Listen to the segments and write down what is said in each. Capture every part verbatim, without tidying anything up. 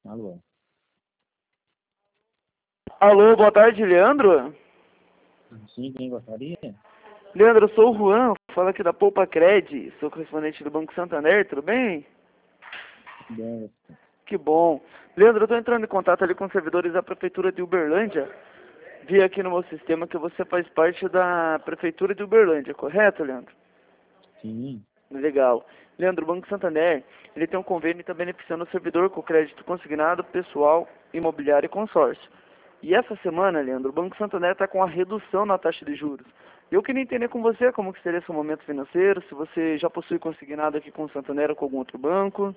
Alô? Alô, boa tarde, Leandro. Sim, quem gostaria? Leandro, eu sou o Juan, falo aqui da Poupa Cred, sou correspondente do Banco Santander, tudo bem? Bem, Que bom. Leandro, eu estou entrando em contato ali com os servidores da Prefeitura de Uberlândia. Vi aqui no meu sistema que você faz parte da Prefeitura de Uberlândia, correto, Leandro? sim. Legal. Leandro, o Banco Santander, ele tem um convênio que está beneficiando o servidor com crédito consignado, pessoal, imobiliário e consórcio. E essa semana, Leandro, o Banco Santander está com a redução na taxa de juros. Eu queria entender com você como que seria seu momento financeiro, se você já possui consignado aqui com o Santander ou com algum outro banco.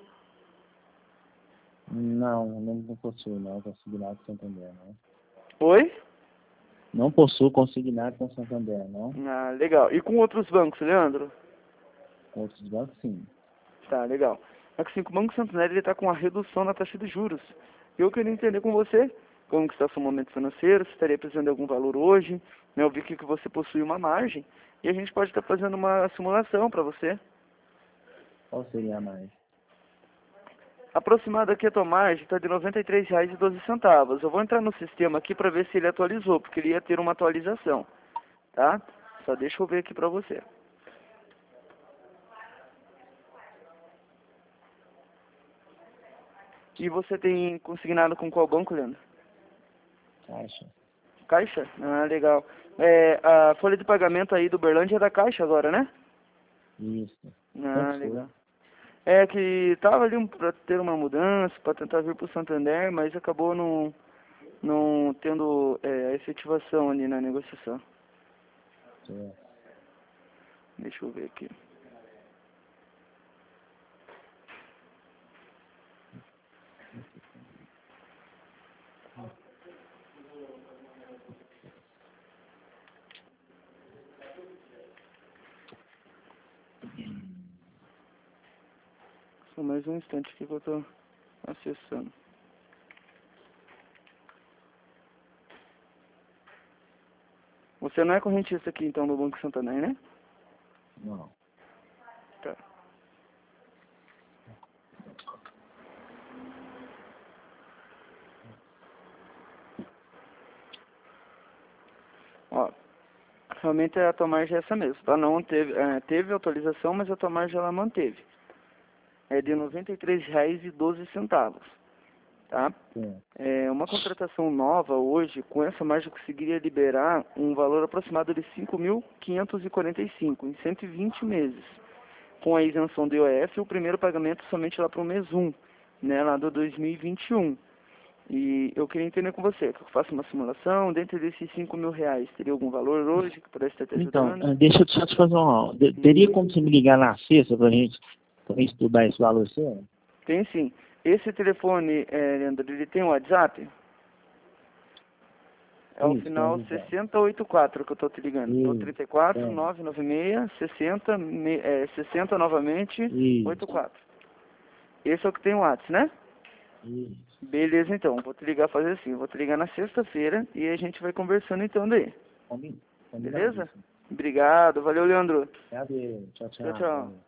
Não, não possuo, não, consignado com Santander, não. Oi? Não possuo consignado com Santander, não. Ah, legal. E com outros bancos, Leandro? Com outros bancos, sim. Tá, legal. É que assim, o Banco Santander ele está com a redução na taxa de juros. Eu queria entender com você como que está seu momento financeiro, se estaria precisando de algum valor hoje, né? Eu vi que que você possui uma margem e a gente pode estar fazendo uma simulação para você. Qual seria a mais? Aproximada aqui a tua margem está de noventa e três reais e doze centavos. Eu vou entrar no sistema aqui para ver se ele atualizou, porque ele ia ter uma atualização, tá? Só deixa eu ver aqui para você. E você tem consignado com qual banco, Leandro? Caixa? Caixa? Ah, legal. É, a folha de pagamento aí do Uberlândia é da Caixa agora, né? Isso. Ah, Sempre foi. legal. É que tava ali para ter uma mudança, para tentar vir para o Santander, mas acabou não, não tendo é, efetivação ali na negociação. Certo. Deixa eu ver aqui. Só mais um instante aqui que eu tô acessando. Você não é correntista aqui então do Banco Santander, né? Não. Tá. Ó, realmente a tua margem é essa mesmo, tá? Não teve, é, teve atualização, mas a tua margem ela manteve. É de noventa e três reais e doze centavos, tá? Certo. É, uma contratação nova hoje, com essa margem, eu conseguiria liberar um valor aproximado de cinco mil quinhentos e quarenta e cinco em cento e vinte meses. Com a isenção do I O F, o primeiro pagamento somente lá para o mês um, né, lá do dois mil e vinte e um. E eu queria entender com você, que eu faça uma simulação, dentro desses cinco mil reais, teria algum valor hoje que pudesse estar te Então, ajudando? ah, deixa eu só te fazer uma... de- Hum. Teria como você me ligar na sexta pra gente, pra gente estudar esse valor seu? Tem sim. Esse telefone, é, Leandro, ele tem um WhatsApp? É o Isso, final tem que sessenta e oitenta e quatro que eu tô te ligando. Então, Isso, trinta e quatro, tem. novecentos e noventa e seis, sessenta, me- é, sessenta novamente, oitenta e Isso, quatro. Esse é o que tem o WhatsApp, né? isso. Beleza, então. Vou te ligar fazer assim. Vou te ligar na sexta-feira e a gente vai conversando então daí. Combin- Beleza? Combinadíssimo. Obrigado. Valeu, Leandro. Cadê? Tchau, Tchau, tchau. tchau. Valeu.